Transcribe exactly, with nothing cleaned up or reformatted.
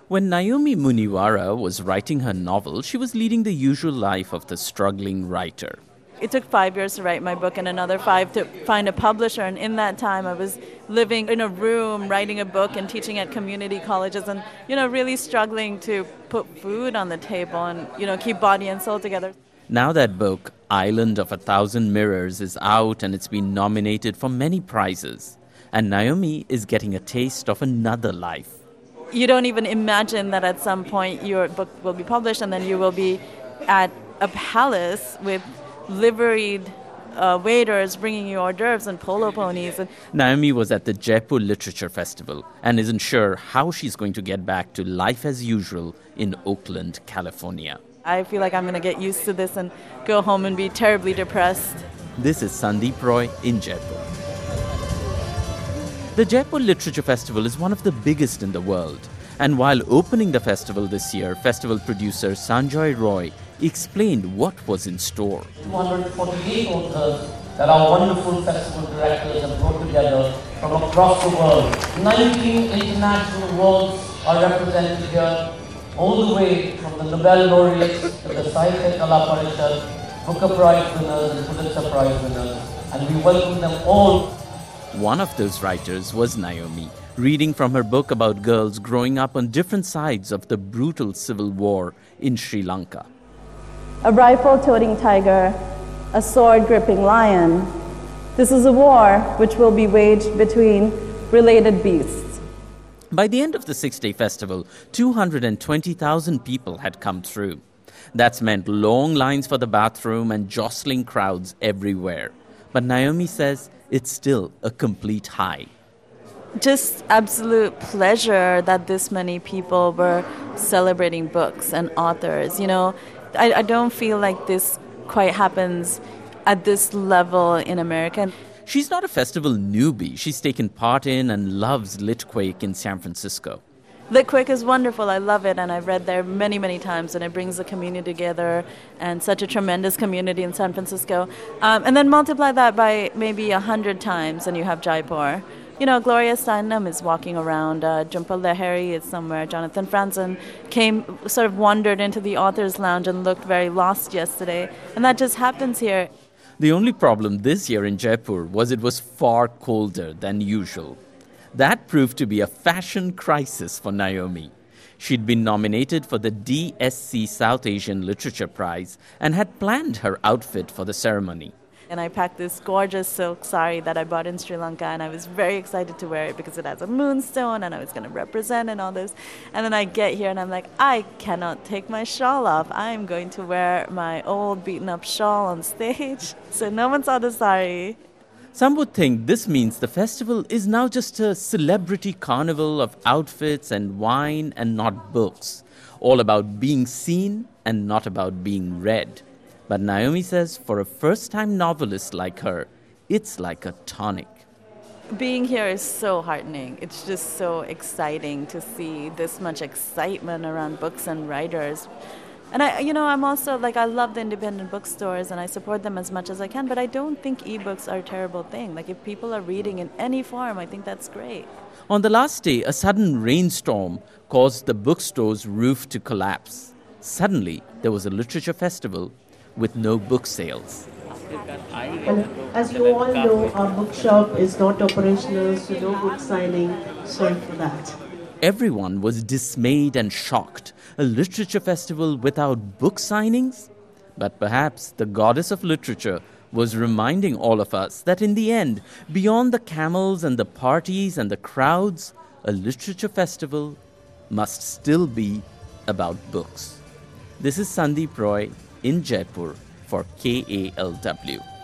When Naomi Muniwara was writing her novel, she was leading the usual life of the struggling writer. It took five years to write my book and another five to find a publisher. And in that time, I was living in a room, writing a book and teaching at community colleges and, you know, really struggling to put food on the table and, you know, keep body and soul together. Now that book, Island of a Thousand Mirrors, is out and it's been nominated for many prizes. And Naomi is getting a taste of another life. You don't even imagine that at some point your book will be published and then you will be at a palace with liveried uh, waiters bringing you hors d'oeuvres and polo ponies. Naomi was at the Jaipur Literature Festival and isn't sure how she's going to get back to life as usual in Oakland, California. I feel like I'm going to get used to this and go home and be terribly depressed. This is Sandeep Roy in Jaipur. The Jaipur Literature Festival is one of the biggest in the world. And while opening the festival this year, festival producer Sanjoy Roy explained what was in store. two hundred forty-eight authors that our wonderful festival directors have brought together from across the world. nineteen international worlds are represented here, all the way from the Nobel laureates to the Sahitya Kala Parishad, Booker Prize winners and Pulitzer Prize winners. And we welcome them all. One of those writers was Naomi, reading from her book about girls growing up on different sides of the brutal civil war in Sri Lanka. A rifle-toting tiger, a sword-gripping lion. This is a war which will be waged between related beasts. By the end of the six-day festival, two hundred twenty thousand people had come through. That's meant long lines for the bathroom and jostling crowds everywhere. But Naomi says it's still a complete high. Just absolute pleasure that this many people were celebrating books and authors. You know, I, I don't feel like this quite happens at this level in America. She's not a festival newbie. She's taken part in and loves Litquake in San Francisco. Litquake is wonderful. I love it, and I've read there many, many times, and it brings the community together, and such a tremendous community in San Francisco. Um, and then multiply that by maybe a hundred times, and you have Jaipur. You know, Gloria Steinem is walking around. Uh, Jhumpa Lahiri is somewhere. Jonathan Franzen came, sort of wandered into the author's lounge and looked very lost yesterday, and that just happens here. The only problem this year in Jaipur was it was far colder than usual. That proved to be a fashion crisis for Naomi. She'd been nominated for the D S C South Asian Literature Prize and had planned her outfit for the ceremony. And I packed this gorgeous silk sari that I bought in Sri Lanka, and I was very excited to wear it because it has a moonstone and I was going to represent and all this. And then I get here and I'm like, I cannot take my shawl off. I'm going to wear my old beaten up shawl on stage. So no one saw the sari. Some would think this means the festival is now just a celebrity carnival of outfits and wine and not books. All about being seen and not about being read. But Naomi says for a first-time novelist like her, it's like a tonic. Being here is so heartening. It's just so exciting to see this much excitement around books and writers. And I, you know, I'm also like, I love the independent bookstores and I support them as much as I can, but I don't think ebooks are a terrible thing. Like if people are reading in any form, I think that's great. On the last day, a sudden rainstorm caused the bookstore's roof to collapse. Suddenly, there was a literature festival with no book sales. And as you all know, our bookshop is not operational, so no book signing. Sorry for that. Everyone was dismayed and shocked. A literature festival without book signings? But perhaps the goddess of literature was reminding all of us that in the end, beyond the camels and the parties and the crowds, a literature festival must still be about books. This is Sandeep Roy in Jaipur for K A L W.